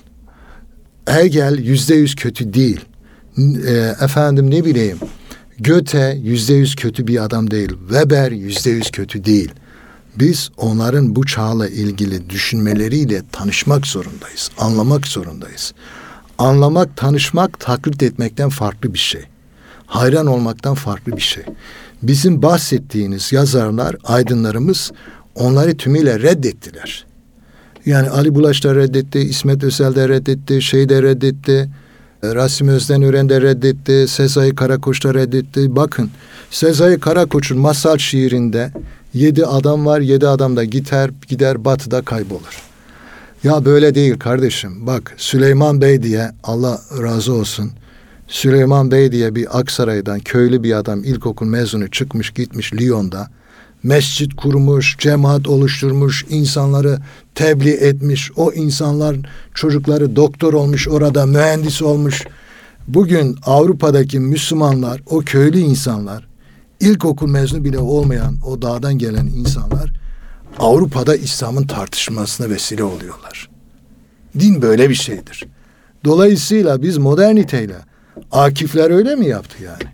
Hegel yüzde yüz kötü değil. E, efendim ne bileyim, Goethe yüzde yüz kötü bir adam değil. Weber yüzde yüz kötü değil. Biz onların bu çağla ilgili düşünmeleriyle tanışmak zorundayız. Anlamak zorundayız. Anlamak, tanışmak, taklit etmekten farklı bir şey. Hayran olmaktan farklı bir şey. Bizim bahsettiğiniz yazarlar, aydınlarımız onları tümüyle reddettiler. Yani Ali Bulaş da reddetti, İsmet Özel de reddetti, şey de reddetti, Rasim Özdenören de reddetti, Sezai Karakoç da reddetti. Bakın, Sezai Karakoç'un masal şiirinde yedi adam var, yedi adam da gider, gider batıda kaybolur. Ya böyle değil kardeşim. Bak, Süleyman Bey diye, Allah razı olsun, Süleyman Bey diye bir Aksaray'dan köylü bir adam, ilkokul mezunu çıkmış, gitmiş Lyon'da mescit kurmuş, cemaat oluşturmuş, insanları tebliğ etmiş. O insanlar çocukları doktor olmuş, orada mühendis olmuş. Bugün Avrupa'daki Müslümanlar, o köylü insanlar, ilkokul mezunu bile olmayan o dağdan gelen insanlar Avrupa'da İslam'ın tartışmasına vesile oluyorlar. Din böyle bir şeydir. Dolayısıyla biz moderniteyle, Akifler öyle mi yaptı yani?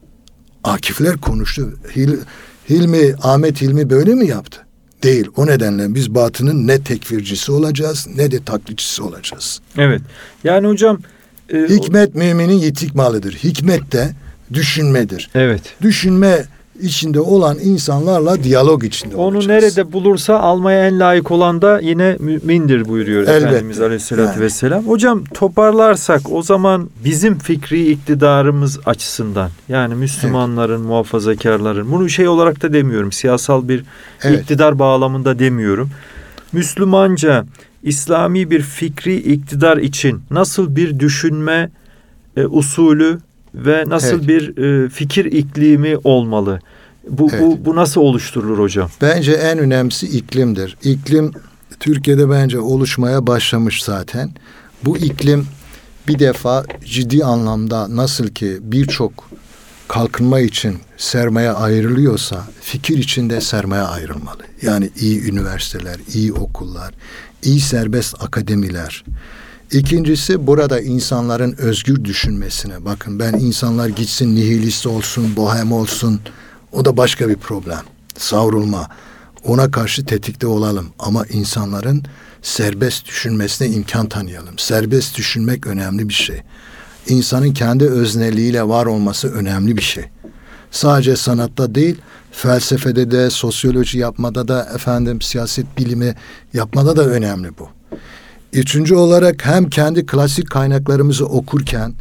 Akifler konuştu. Hil, Hilmi, Ahmet Hilmi böyle mi yaptı? Değil. O nedenle biz Batı'nın ne tekfircisi olacağız ne de taklitçisi olacağız. Evet. Yani hocam... E, Hikmet müminin yitik malıdır. Hikmet de düşünmedir. Evet. Düşünme içinde olan insanlarla diyalog içinde Onu olacağız. nerede bulursa almaya en layık olan da yine mümindir buyuruyor Elbette. Efendimiz Aleyhisselatü Yani. Vesselam. Hocam toparlarsak o zaman bizim fikri iktidarımız açısından, yani Müslümanların, evet, muhafazakarların, bunu şey olarak da demiyorum, siyasal bir evet. iktidar bağlamında demiyorum. Müslümanca, İslami bir fikri iktidar için nasıl bir düşünme e, usulü ve nasıl evet. bir e, fikir iklimi olmalı? Bu, evet. bu bu nasıl oluşturulur hocam? Bence en önemlisi iklimdir. İklim Türkiye'de bence oluşmaya başlamış zaten. Bu iklim bir defa ciddi anlamda nasıl ki birçok kalkınma için sermaye ayrılıyorsa fikir için de sermaye ayrılmalı. Yani iyi üniversiteler, iyi okullar, iyi serbest akademiler. İkincisi burada insanların özgür düşünmesine. Bakın, ben insanlar gitsin nihilist olsun, bohem olsun, o da başka bir problem. Savrulma. Ona karşı tetikte olalım. Ama insanların serbest düşünmesine imkan tanıyalım. Serbest düşünmek önemli bir şey. İnsanın kendi özneliğiyle var olması önemli bir şey. Sadece sanatta değil, felsefede de, sosyoloji yapmada da, efendim siyaset bilimi yapmada da önemli bu. Üçüncü olarak hem kendi klasik kaynaklarımızı okurken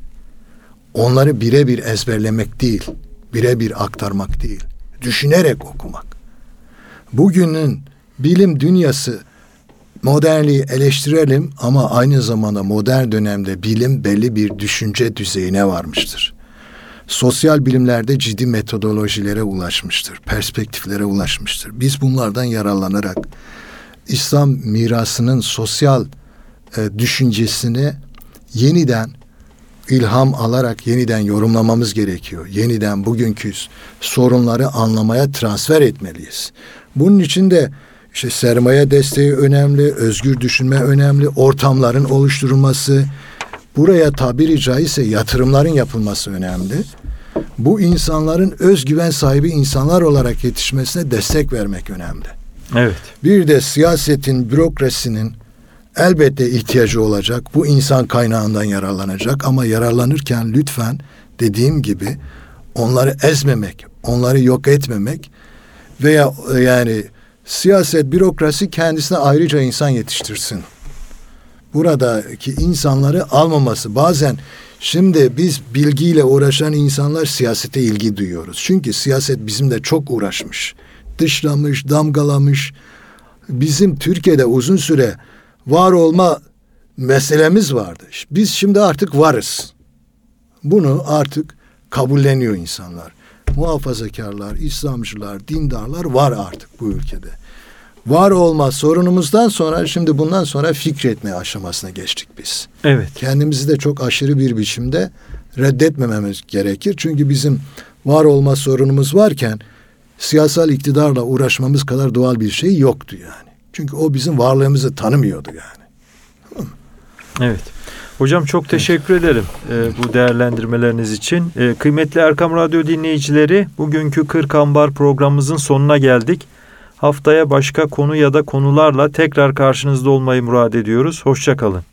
onları birebir ezberlemek değil, birebir aktarmak değil, düşünerek okumak. Bugünün bilim dünyası, modernliği eleştirelim ama aynı zamanda modern dönemde bilim belli bir düşünce düzeyine varmıştır. Sosyal bilimlerde ciddi metodolojilere ulaşmıştır, perspektiflere ulaşmıştır. Biz bunlardan yararlanarak İslam mirasının sosyal e, düşüncesini yeniden ilham alarak yeniden yorumlamamız gerekiyor. Yeniden bugünkü sorunları anlamaya transfer etmeliyiz. Bunun için de işte sermaye desteği önemli, özgür düşünme önemli, ortamların oluşturulması, buraya tabiri caizse yatırımların yapılması önemli. Bu insanların özgüven sahibi insanlar olarak yetişmesine destek vermek önemli. Evet. Bir de siyasetin, bürokrasinin elbette ihtiyacı olacak. Bu insan kaynağından yararlanacak ama yararlanırken lütfen dediğim gibi onları ezmemek, onları yok etmemek veya yani siyaset, bürokrasi kendisine ayrıca insan yetiştirsin. Buradaki insanları almaması. Bazen şimdi biz bilgiyle uğraşan insanlar siyasete ilgi duyuyoruz. Çünkü siyaset bizimle çok uğraşmış, dışlamış, damgalamış. Bizim Türkiye'de uzun süre var olma meselemiz vardı. Biz şimdi artık varız. Bunu artık kabulleniyor insanlar. Muhafazakarlar, İslamcılar, dindarlar var artık bu ülkede. var olma sorunumuzdan sonra şimdi bundan sonra fikretme aşamasına geçtik biz. Evet. Kendimizi de çok aşırı bir biçimde reddetmememiz gerekir. Çünkü bizim var olma sorunumuz varken siyasal iktidarla uğraşmamız kadar doğal bir şey yoktu yani. Çünkü o bizim varlığımızı tanımıyordu yani. Evet. Hocam çok teşekkür ederim e, bu değerlendirmeleriniz için. E, kıymetli Erkam Radyo dinleyicileri, bugünkü Kırk Ambar programımızın sonuna geldik. Haftaya başka konu ya da konularla tekrar karşınızda olmayı murad ediyoruz. Hoşça kalın.